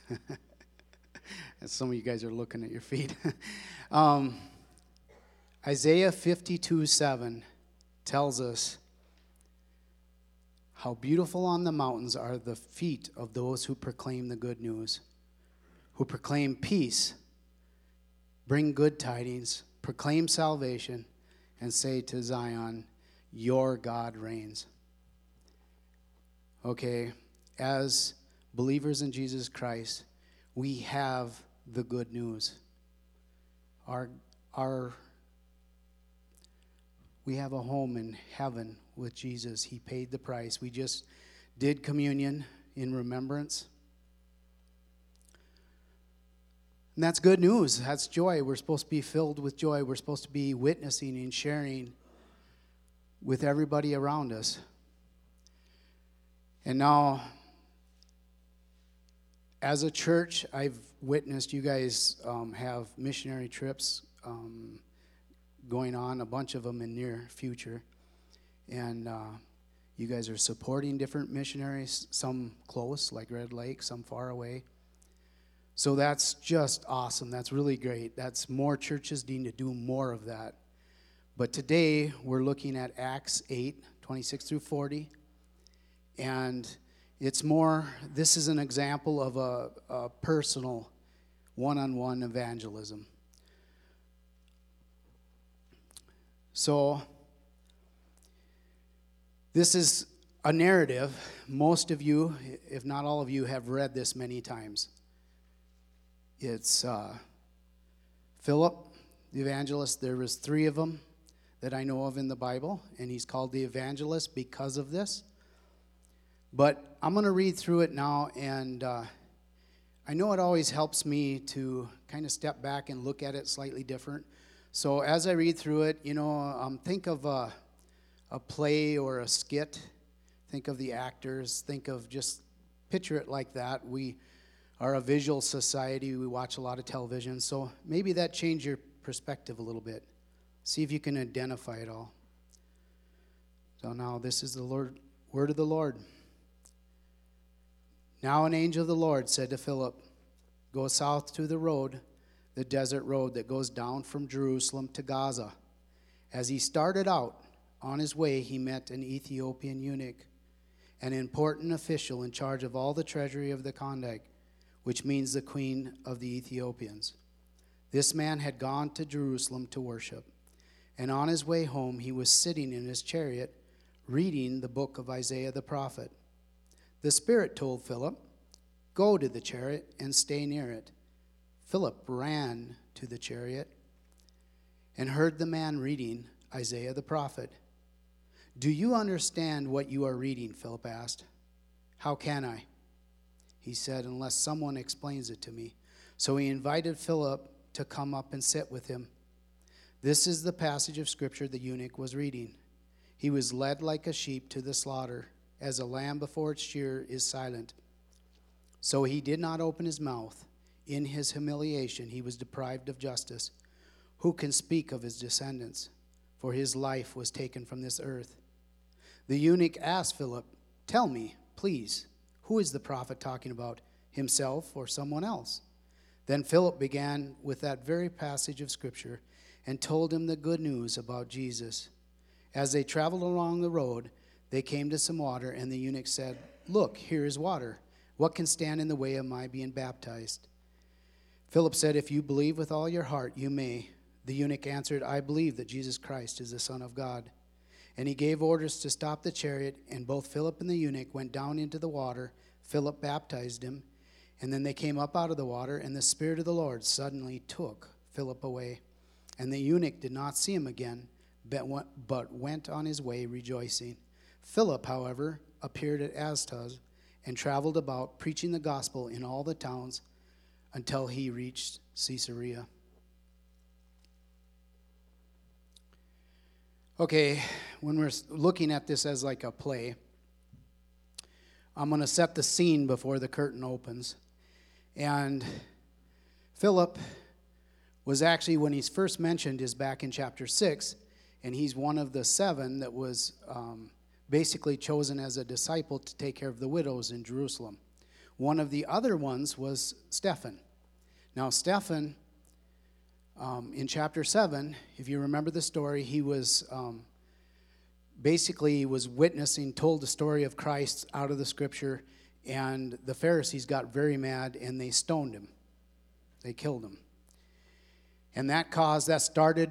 And some of you guys are looking at your feet. Isaiah 52:7 tells us, how beautiful on the mountains are the feet of those who proclaim the good news, who proclaim peace, bring good tidings, proclaim salvation, and say to Zion, your God reigns. Okay, as believers in Jesus Christ, we have the good news. We have a home in heaven with Jesus. He paid the price. We just did communion in remembrance. And that's good news. That's joy. We're supposed to be filled with joy. We're supposed to be witnessing and sharing with everybody around us. And now, as a church, I've witnessed you guys have missionary trips going on, a bunch of them in near future. And you guys are supporting different missionaries, some close, like Red Lake, some far away. So that's just awesome. That's really great. That's more churches need to do more of that. But today, we're looking at Acts 8:26-40. And it's more, this is an example of a personal, one-on-one evangelism. So, this is a narrative. Most of you, if not all of you, have read this many times. It's Philip, the evangelist. There was 3 of them that I know of in the Bible, and he's called the evangelist because of this. But I'm going to read through it now, and I know it always helps me to kind of step back and look at it slightly different. So as I read through it, think of a play or a skit. Think of the actors. Think of just picture it like that. We are a visual society. We watch a lot of television. So maybe that changed your perspective a little bit. See if you can identify it all. So now this is the word of the Lord. Now an angel of the Lord said to Philip, go south to the road, the desert road that goes down from Jerusalem to Gaza. As he started out on his way, he met an Ethiopian eunuch, an important official in charge of all the treasury of the Kandake, which means the queen of the Ethiopians. This man had gone to Jerusalem to worship, and on his way home he was sitting in his chariot reading the book of Isaiah the prophet. The Spirit told Philip, go to the chariot and stay near it. Philip ran to the chariot and heard the man reading Isaiah the prophet. Do you understand what you are reading? Philip asked. How can I? He said, unless someone explains it to me. So he invited Philip to come up and sit with him. This is the passage of scripture the eunuch was reading. He was led like a sheep to the slaughter, as a lamb before its shearer is silent. So he did not open his mouth. In his humiliation he was deprived of justice. Who can speak of his descendants? For his life was taken from this earth. The eunuch asked Philip, tell me, please, who is the prophet talking about, himself or someone else? Then Philip began with that very passage of scripture and told him the good news about Jesus. As they traveled along the road, they came to some water, and the eunuch said, look, here is water. What can stand in the way of my being baptized? Philip said, if you believe with all your heart, you may. The eunuch answered, I believe that Jesus Christ is the Son of God. And he gave orders to stop the chariot, and both Philip and the eunuch went down into the water. Philip baptized him, and then they came up out of the water, and the Spirit of the Lord suddenly took Philip away. And the eunuch did not see him again, but went on his way rejoicing. Philip, however, appeared at Azotus and traveled about, preaching the gospel in all the towns until he reached Caesarea. Okay, when we're looking at this as like a play, I'm going to set the scene before the curtain opens. And Philip was actually, when he's first mentioned, is back in chapter 6, and he's one of the 7 that was basically chosen as a disciple to take care of the widows in Jerusalem. One of the other ones was Stephen. Now, Stephen, in chapter 7, if you remember the story, he was basically was witnessing, told the story of Christ out of the scripture, and the Pharisees got very mad, and they stoned him. They killed him. And that started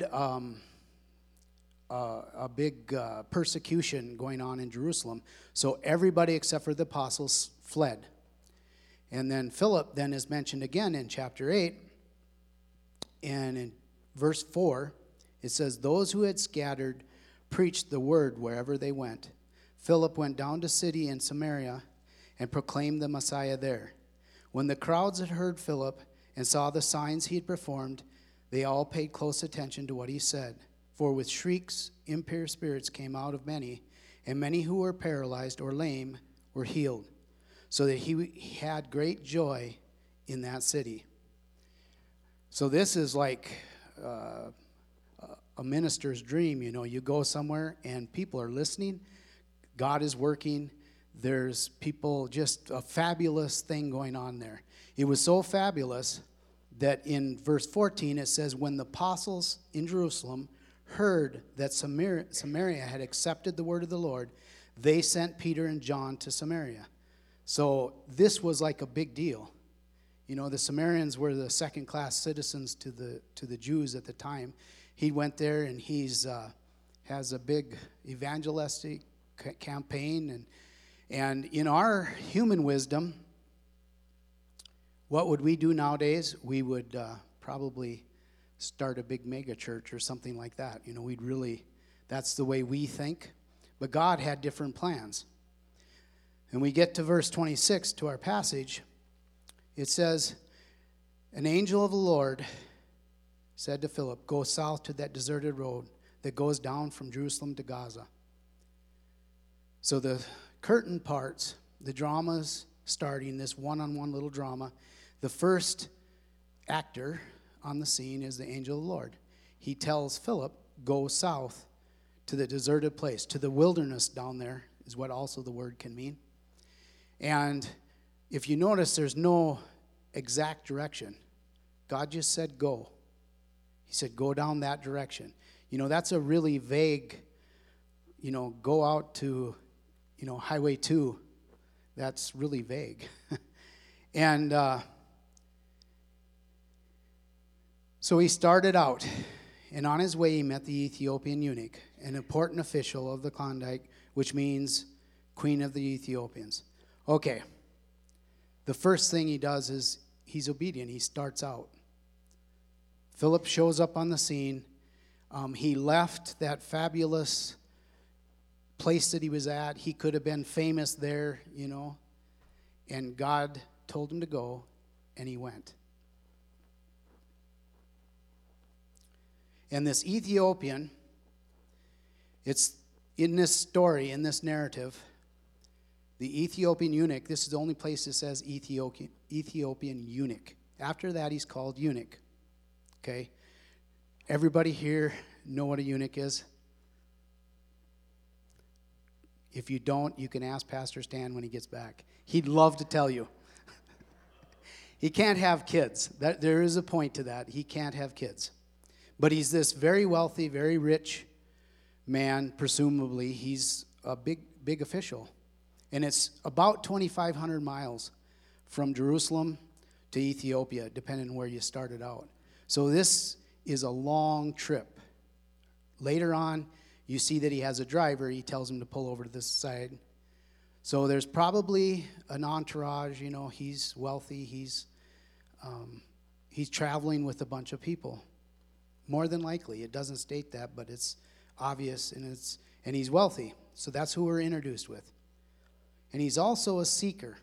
a big persecution going on in Jerusalem. So everybody except for the apostles fled. And then Philip then is mentioned again in chapter 8. And in verse 4, it says, those who had scattered preached the word wherever they went. Philip went down to city in Samaria and proclaimed the Messiah there. When the crowds had heard Philip and saw the signs he had performed, they all paid close attention to what he said. For with shrieks, impure spirits came out of many, and many who were paralyzed or lame were healed, so that he had great joy in that city. So this is like a minister's dream. You know, you go somewhere and people are listening. God is working. There's people, just a fabulous thing going on there. It was so fabulous that in verse 14 it says, when the apostles in Jerusalem heard that Samaria had accepted the word of the Lord, they sent Peter and John to Samaria. So this was like a big deal. You know, the Samaritans were the second-class citizens to the Jews at the time. He went there, and he's has a big evangelistic campaign. And in our human wisdom, what would we do nowadays? We would probably start a big mega church or something like that. You know, that's the way we think. But God had different plans. And we get to verse 26 to our passage. It says, an angel of the Lord said to Philip, go south to that deserted road that goes down from Jerusalem to Gaza. So the curtain parts, the drama's starting, this one-on-one little drama. The first actor on the scene is the angel of the Lord. He tells Philip, go south to the deserted place, to the wilderness down there, is what also the word can mean. And if you notice, there's no exact direction. God just said go. He said go down that direction. You know, that's a really vague, you know, go out to, you know, Highway 2. That's really vague. And so he started out, and on his way he met the Ethiopian eunuch, an important official of the Klondike, which means Queen of the Ethiopians. Okay, the first thing he does is he's obedient. He starts out. Philip shows up on the scene. He left that fabulous place that he was at. He could have been famous there, you know, and God told him to go, and he went. And this Ethiopian, it's in this story, in this narrative, the Ethiopian eunuch, this is the only place it says Ethiopian eunuch. After that, he's called eunuch. Okay? Everybody here know what a eunuch is? If you don't, you can ask Pastor Stan when he gets back. He'd love to tell you. He can't have kids. There is a point to that. He can't have kids. But he's this very wealthy, very rich man, presumably. He's a big official. And it's about 2,500 miles from Jerusalem to Ethiopia, depending on where you started out. So this is a long trip. Later on, you see that he has a driver. He tells him to pull over to this side. So there's probably an entourage. You know, he's wealthy. He's traveling with a bunch of people. More than likely. It doesn't state that, but it's obvious, and he's wealthy. So that's who we're introduced with. And he's also a seeker.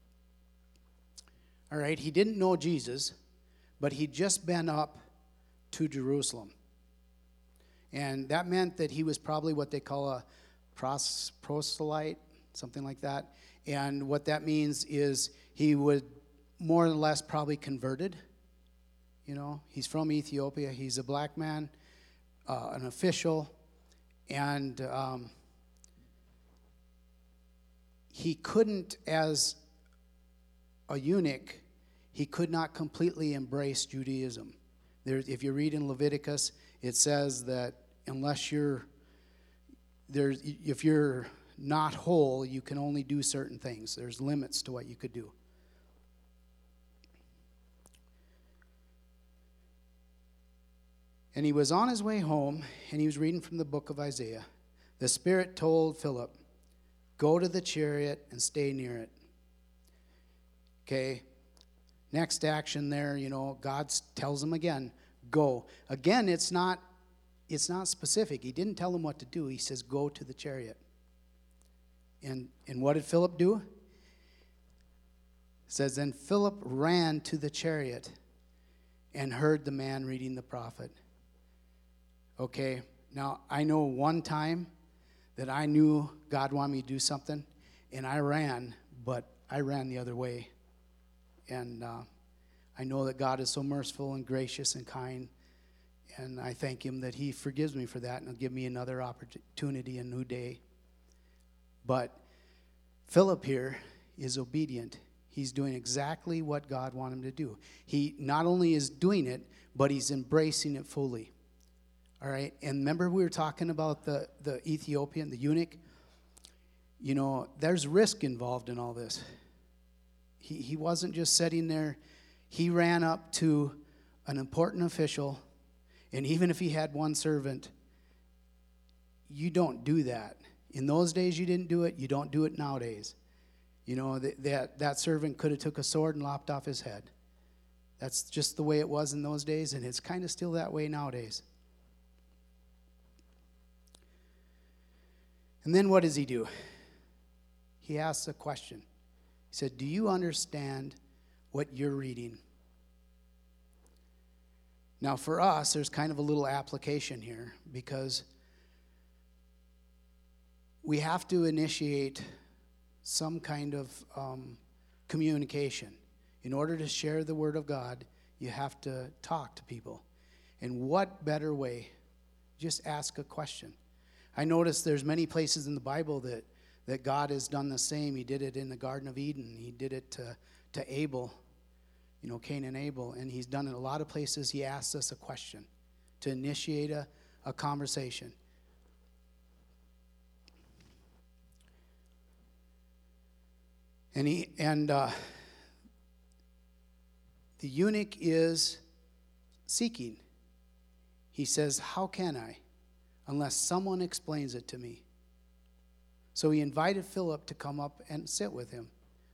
All right, he didn't know Jesus, but he'd just been up to Jerusalem. And that meant that he was probably what they call a proselyte, something like that. And what that means is he would more or less probably converted. You know, he's from Ethiopia. He's a black man, an official, and he couldn't, as a eunuch, he could not completely embrace Judaism. If you read in Leviticus, it says that unless if you're not whole, you can only do certain things. There's limits to what you could do. And he was on his way home, and he was reading from the book of Isaiah. The Spirit told Philip, go to the chariot and stay near it. Okay, next action there, God tells him again, go. Again, it's not specific. He didn't tell him what to do. He says, go to the chariot. And what did Philip do? It says, then Philip ran to the chariot and heard the man reading the prophet. Okay, now I know one time that I knew God wanted me to do something, and I ran, but I ran the other way. And I know that God is so merciful and gracious and kind, and I thank him that he forgives me for that and will give me another opportunity, a new day. But Philip here is obedient. He's doing exactly what God wanted him to do. He not only is doing it, but he's embracing it fully. All right, and remember we were talking about the Ethiopian, the eunuch? There's risk involved in all this. He wasn't just sitting there. He ran up to an important official, and even if he had one servant, you don't do that. In those days, you didn't do it. You don't do it nowadays. That servant could have took a sword and lopped off his head. That's just the way it was in those days, and it's kind of still that way nowadays. And then what does he do? He asks a question. He said, do you understand what you're reading? Now for us, there's kind of a little application here because we have to initiate some kind of communication. In order to share the Word of God, you have to talk to people. And what better way? Just ask a question. I notice there's many places in the Bible that God has done the same. He did it in the Garden of Eden. He did it to Abel, Cain and Abel. And he's done it in a lot of places. He asks us a question to initiate a conversation. And the eunuch is seeking. He says, how can I? Unless someone explains it to me. So he invited Philip to come up and sit with him.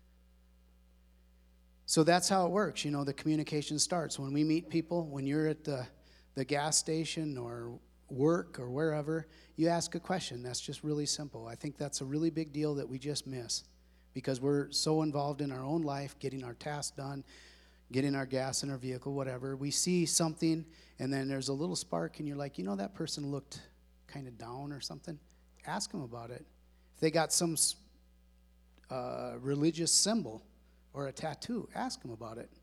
So that's how it works. The communication starts. When we meet people, when you're at the gas station or work or wherever, you ask a question. That's just really simple. I think that's a really big deal that we just miss because we're so involved in our own life, getting our tasks done, getting our gas in our vehicle, whatever. We see something, and then there's a little spark, and you're like, that person looked kind of down or something. Ask them about it. If they got some religious symbol or a tattoo, ask them about it.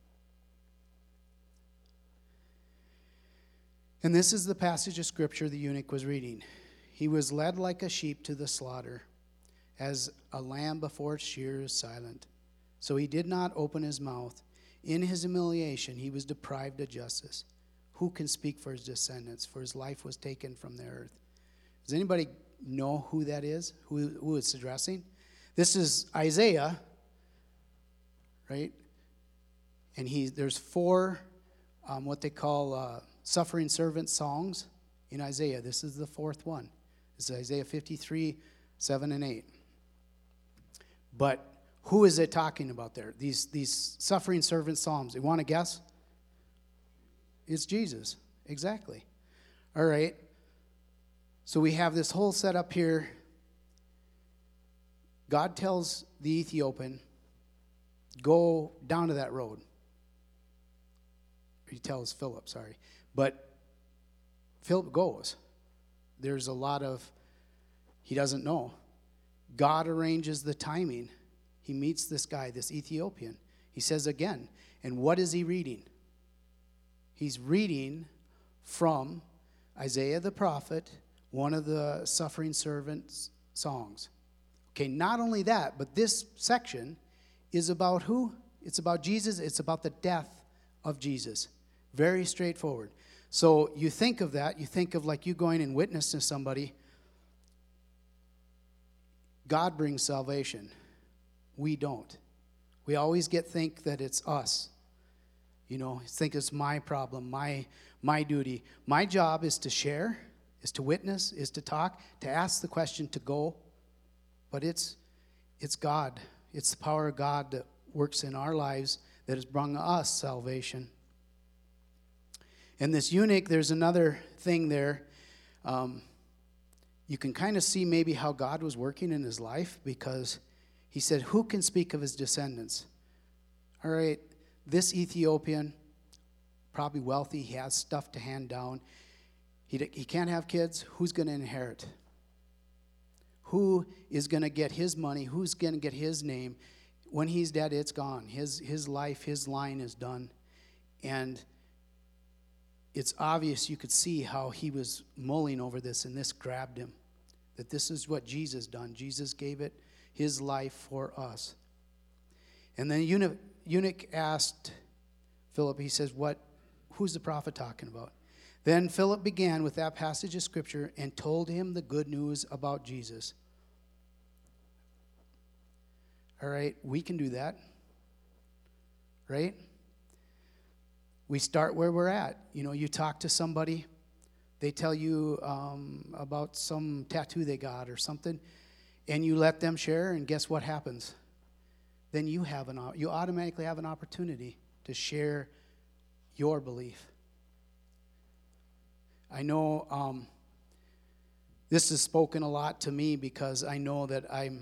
And this is the passage of Scripture the eunuch was reading. He was led like a sheep to the slaughter, as a lamb before its shearer is silent. So he did not open his mouth. In his humiliation, he was deprived of justice. Who can speak for his descendants? For his life was taken from the earth. Does anybody know who that is? Who it's addressing? This is Isaiah, right? And there's 4 what they call suffering servant songs in Isaiah. This is the 4th one. This is Isaiah 53, 7 and 8. But who is it talking about there? These suffering servant psalms. You want to guess? It's Jesus. Exactly. All right. So we have this whole setup here. God tells the Ethiopian, go down to that road. He tells Philip, sorry. But Philip goes. There's a lot of, he doesn't know. God arranges the timing. He meets this guy, this Ethiopian. He says again, and what is he reading? He's reading from Isaiah the prophet, one of the suffering servants' songs. Okay, not only that, but this section is about who? It's about Jesus. It's about the death of Jesus. Very straightforward. So you think of that. You think of like you going and witnessing to somebody. God brings salvation. We don't. We always think that it's us. Think it's my problem, my duty. My job is to share, is to witness, is to talk, to ask the question, to go. But it's God. It's the power of God that works in our lives that has brought us salvation. And this eunuch, there's another thing there. You can kind of see maybe how God was working in his life, because he said, who can speak of his descendants? All right, this Ethiopian, probably wealthy, he has stuff to hand down. He can't have kids. Who's going to inherit? Who is going to get his money? Who's going to get his name? When he's dead, it's gone. His life, his line is done. And it's obvious, you could see how he was mulling over this, and this grabbed him. That this is what Jesus done. Jesus gave it his life for us. And then eunuch asked Philip, he says, who's the prophet talking about? Then Philip began with that passage of Scripture and told him the good news about Jesus. All right, we can do that, right? We start where we're at. You talk to somebody, they tell you about some tattoo they got or something, and you let them share, and guess what happens? Then you automatically have an opportunity to share your belief. I know this has spoken a lot to me, because I know that I'm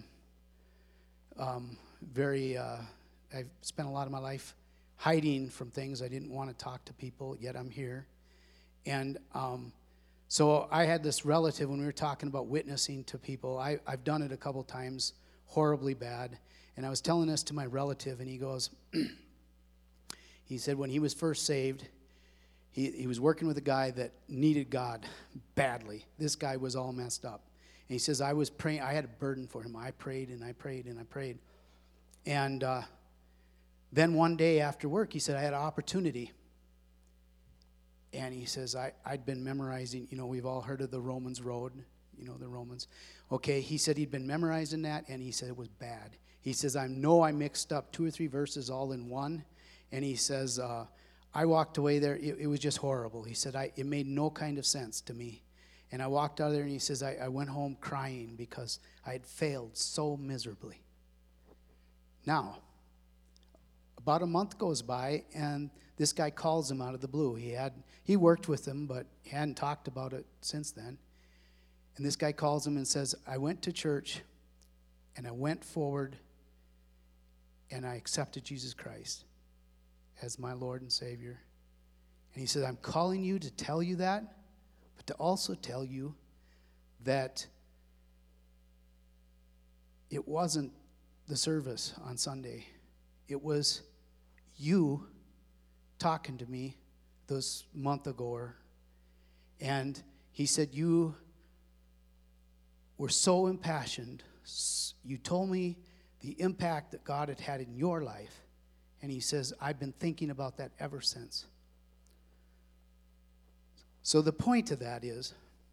I've spent a lot of my life hiding from things. I didn't want to talk to people, yet I'm here. And so I had this relative, when we were talking about witnessing to people, I've done it a couple times, horribly bad. And I was telling this to my relative, and he goes, he said when he was first saved, he was working with a guy that needed God badly. This guy was all messed up. And he says, I was praying, I had a burden for him. I prayed and I prayed and I prayed. And then one day after work, he said, I had an opportunity. And he says, I'd been memorizing, we've all heard of the Romans Road, the Romans. Okay, he said he'd been memorizing that, and he said it was bad. He says, I mixed up 2 or 3 verses all in one. And he says, I walked away there, it was just horrible. He said, it made no kind of sense to me. And I walked out of there, and he says, I went home crying because I had failed so miserably. Now, about a month goes by, and this guy calls him out of the blue. He worked with him, but he hadn't talked about it since then. And this guy calls him and says, I went to church, and I went forward, and I accepted Jesus Christ as my Lord and Savior. And he said, I'm calling you to tell you that, but to also tell you that it wasn't the service on Sunday. It was you talking to me this month ago. And he said, you were so impassioned. You told me the impact that God had had in your life. And he says, I've been thinking about that ever since. So the point is,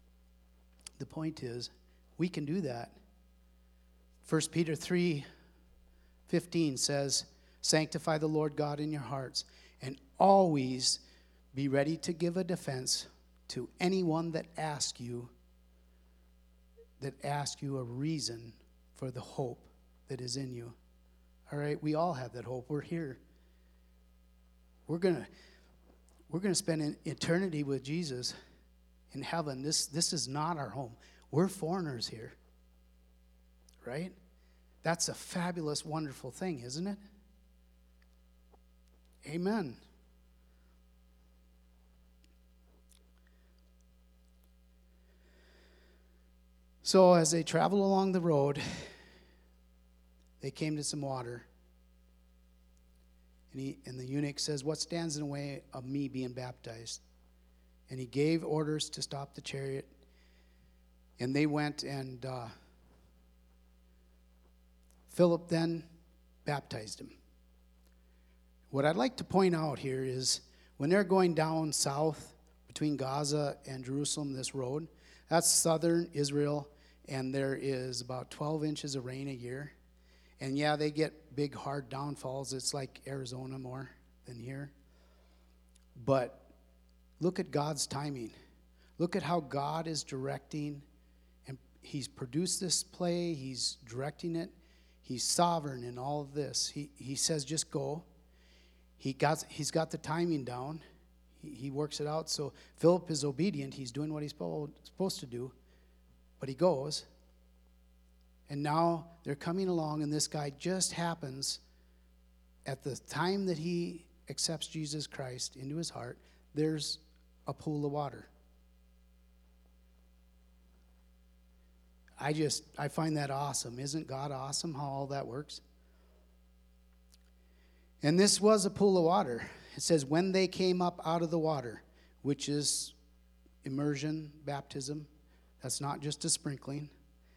we can do that. 1 Peter 3:15 says, sanctify the Lord God in your hearts, and always be ready to give a defense to anyone that asks you a reason for the hope that is in you. All right, we all have that hope. We're here. We're gonna spend an eternity with Jesus in heaven. This is not our home. We're foreigners here. Right? That's a fabulous, wonderful thing, isn't it? Amen. So as they traveled along the road, they came to some water. And the eunuch says, what stands in the way of me being baptized? And he gave orders to stop the chariot. And they went, and Philip then baptized him. what I'd like to point out here is when they're going down south between Gaza and Jerusalem, this road, that's southern Israel, and there is about 12 inches of rain a year. And yeah, they get big, hard downfalls. It's like Arizona more than here. But look at God's timing. Look at how God is directing, and he's produced this play. He's directing it. He's sovereign in all of this. He says, just go. He's got the timing down. He works it out. So Philip is obedient. He's doing what he's supposed to do. But he goes. And now they're coming along, and this guy just happens, at the time that he accepts Jesus Christ into his heart, there's a pool of water. I find that awesome. Isn't God awesome how all that works? And this was a pool of water. It says, when they came up out of the water, which is immersion, baptism. That's not just a sprinkling.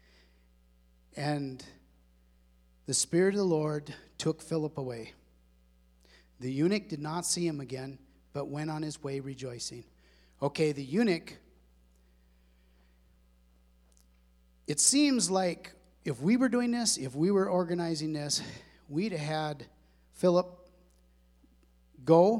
And the Spirit of the Lord took Philip away. The eunuch did not see him again, but went on his way rejoicing. Okay, the eunuch, it seems like if we were doing this, if we were organizing this, we'd have had Philip go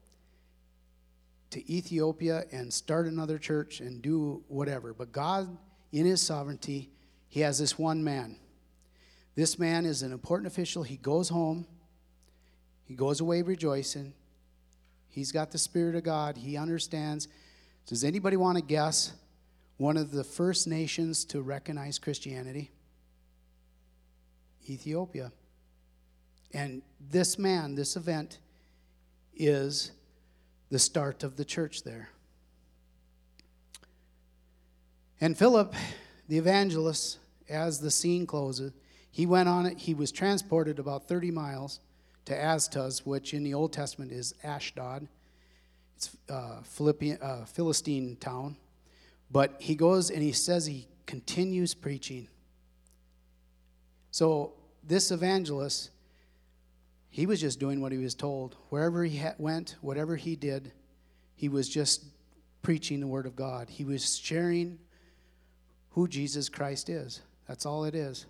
to Ethiopia and start another church and do whatever. But God, in his sovereignty, he has this one man. This man is an important official. He goes home. He goes away rejoicing. He's got the Spirit of God. He understands. Does anybody want to guess one of the first nations to recognize Christianity? Ethiopia. And this man, this event, is the start of the church there. And Philip, the evangelist, as the scene closes, he went on it. He was transported about 30 miles to Aztuz, which in the Old Testament is Ashdod. It's a Philistine town. But he goes and he says he continues preaching. So this evangelist, he was just doing what he was told. Wherever he went, whatever he did, he was just preaching the word of God. He was sharing who Jesus Christ is. That's all it is.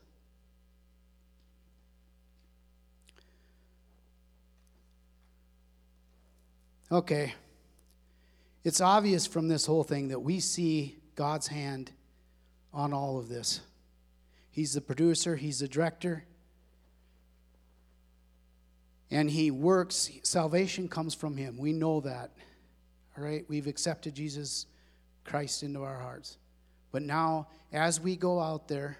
Okay. It's obvious from this whole thing that we see God's hand on all of this. He's the producer, he's the director, and he works. Salvation comes from him. We know that. All right? We've accepted Jesus Christ into our hearts. But now, as we go out there,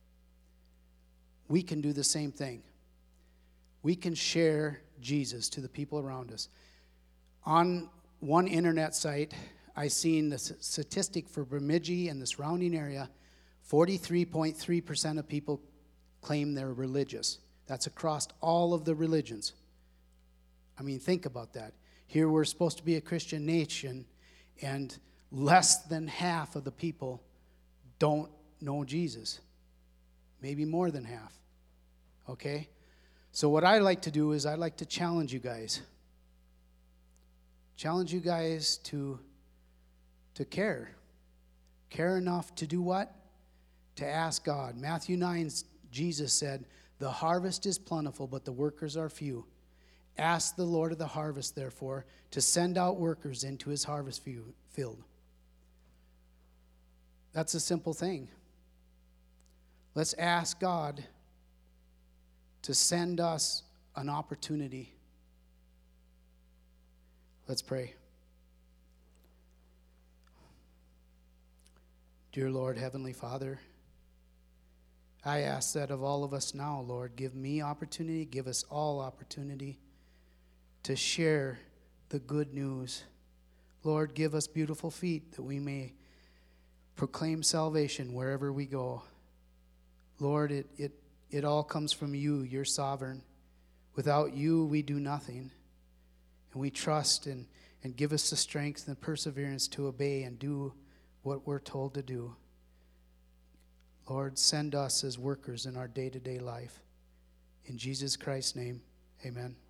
we can do the same thing. We can share Jesus to the people around us. On one internet site, I seen the statistic for Bemidji and the surrounding area, 43.3% of people claim they're religious. That's across all of the religions. I mean, think about that. Here we're supposed to be a Christian nation, and less than half of the people don't know Jesus. Maybe more than half. Okay? So what I like to do is I like to challenge you guys. Challenge you guys to care. Care enough to do what? To ask God. Matthew 9, Jesus said, "The harvest is plentiful, but the workers are few. Ask the Lord of the harvest, therefore, to send out workers into his harvest field." That's a simple thing. Let's ask God to send us an opportunity. Let's pray. Dear Lord, Heavenly Father, I ask that of all of us now, Lord, give me opportunity, give us all opportunity to share the good news. Lord, give us beautiful feet that we may proclaim salvation wherever we go. Lord, it all comes from you. You're sovereign. Without you, we do nothing. And we trust and give us the strength and perseverance to obey and do what we're told to do. Lord, send us as workers in our day-to-day life. In Jesus Christ's name, amen.